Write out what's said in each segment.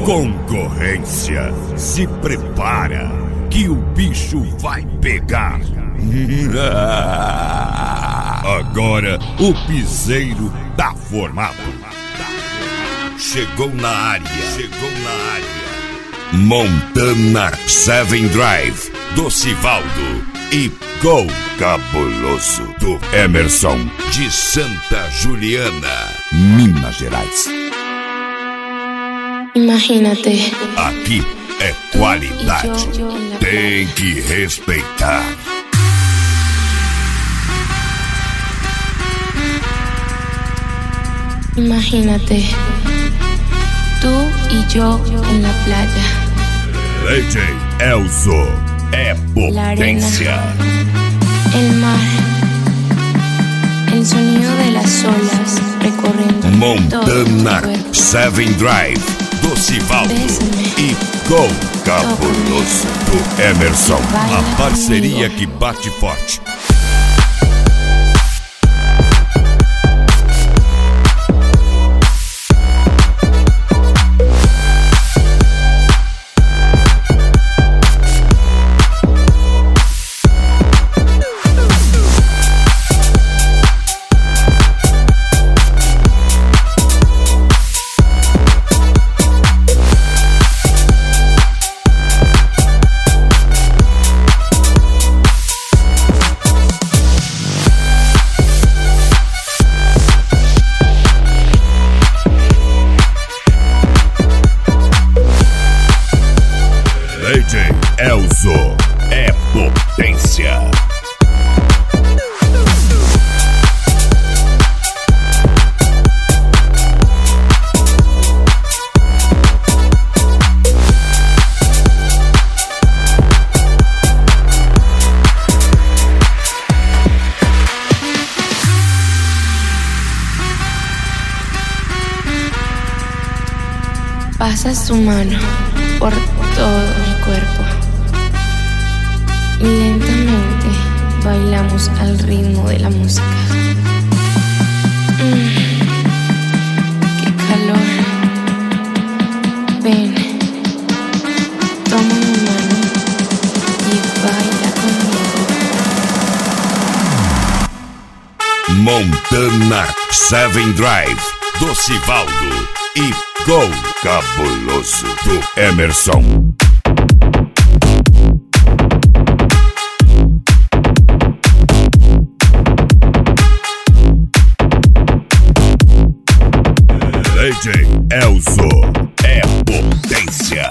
Concorrência, se prepara que o bicho vai pegar. Agora o piseiro tá formado. Chegou na área. Montana 7 Drive do Sivaldo e Gol Cabuloso do Emerson de Santa Juliana, Minas Gerais. Imagínate. Aqui é qualidade. Tem que respeitar. Imagínate. Tú y yo en la playa. DJ Elzo é potência. El mar. El sonido de las olas recorriendo Montana 7 Drive do Sivaldo e Gol Cabuloso do Emerson. A parceria que bate forte. DJ Elzo é potência. Pasas tu mano por todo mi cuerpo y lentamente bailamos al ritmo de la música. ¡Qué calor! Ven, toma mi mano y baila conmigo. Montana 7 Drive do Sivaldo e Gol Cabuloso do Emerson. DJ Elzo é potência.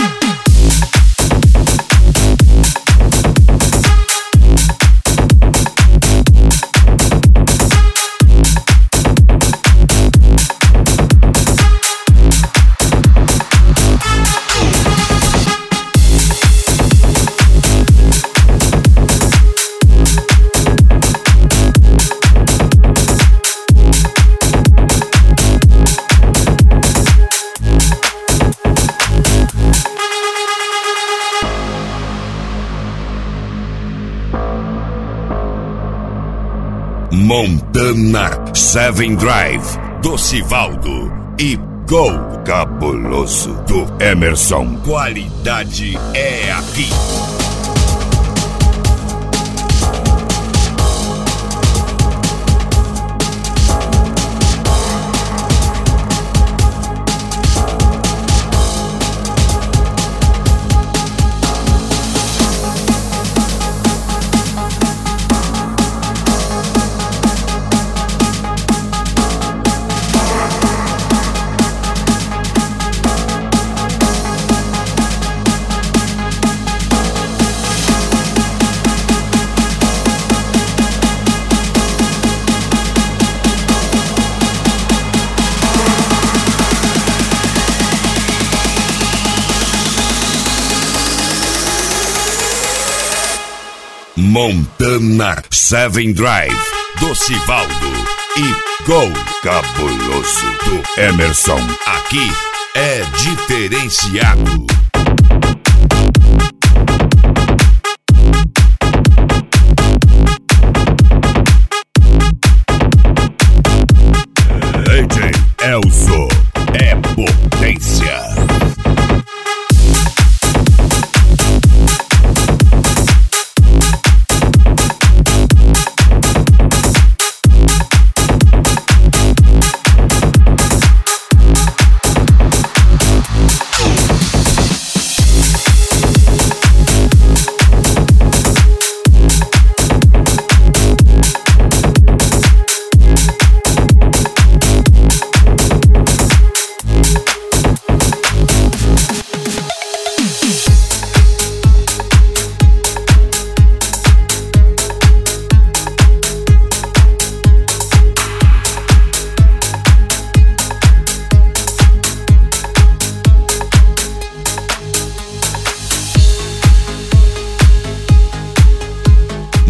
Montana 7 Drive do Sivaldo e Gol Cabuloso do Emerson. Qualidade é aqui. Montana 7 Drive do Sivaldo e Gol Cabuloso do Emerson. Aqui é diferenciado. DJ Elzo é potência.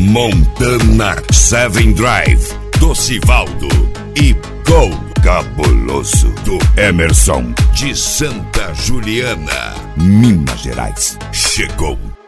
Montana 7 Drive, do Sivaldo. E Go Cabuloso, do Emerson, de Santa Juliana, Minas Gerais. Chegou